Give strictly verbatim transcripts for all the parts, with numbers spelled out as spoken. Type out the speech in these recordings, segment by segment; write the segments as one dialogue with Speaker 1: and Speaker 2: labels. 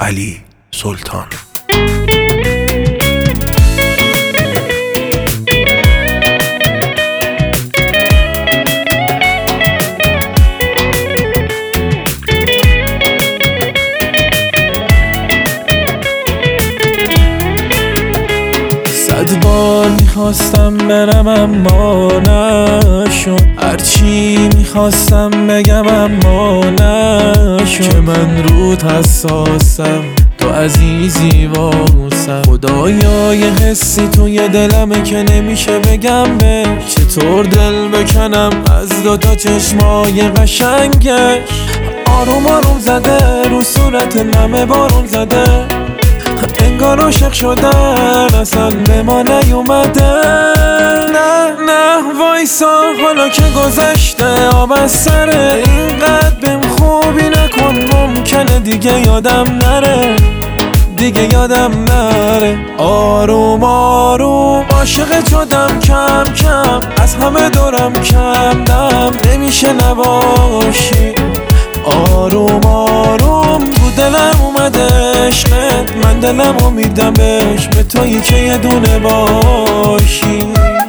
Speaker 1: علی سلطان.
Speaker 2: صد بار میخواستم برم اما نشد، هرچی میخواستم بگم اما نشد، که من روت حساسم، تو عزیزی واسم. خدایا یه حسی توی دلمه که نمیشه بگم به چطور دل بکنم از دوتا چشمای قشنگش. آروم آروم زده رو صورت نمه بارون زده، انگار عاشق شدن اصلا به ما نیومده. نه نه وایسا حالا که گذشته آب از سره، اینقدر بهم خوبی نکن، ممکنه دیگه یادم نره، دیگه یادم نره. آروم آروم عاشق شدم کم کم، از همه دورم کم دم، نمیشه نباشی. آروم آروم تو دلم اومده عشقت، من دلمو میدم بهش، به تویی که یه دونه باشی.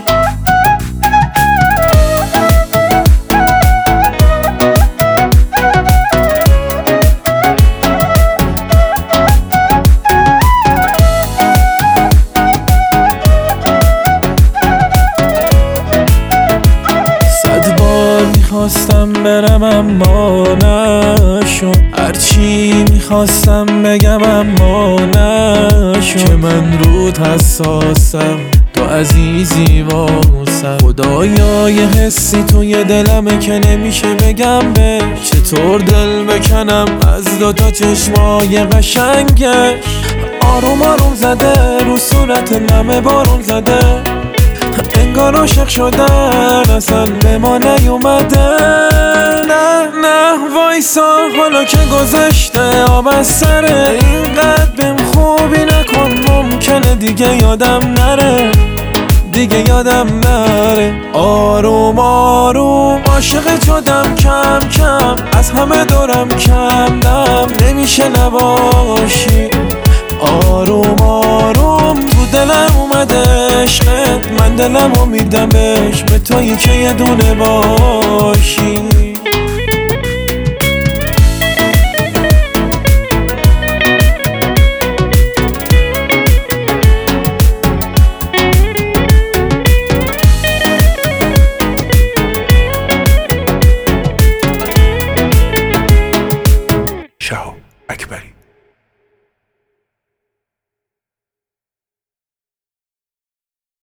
Speaker 2: میخواستم برم اما نشد، هرچی میخواستم بگم اما نشد، که من روت حساسم، تو عزیزی واسم. خدایا یه حسی توی دلمه که نمیشه بگم به چطور دل بکنم از دوتا چشمای قشنگش. آروم آروم زده رو صورت نمه بارون زده، انگار عاشق شدن اصلا به ما نیومده. نه نه وایسا حالا که گذشته آب از سره، اینقدر بهم خوبی نکن، ممکنه دیگه یادم نره، دیگه یادم نره. آروم آروم عاشق شدم کم کم، از همه دورم کم دم، نمیشه نباشی. آروم آروم تو دلم اومده عشقت، من دلمو میدم بهش، به تویی که یه دونه باشی.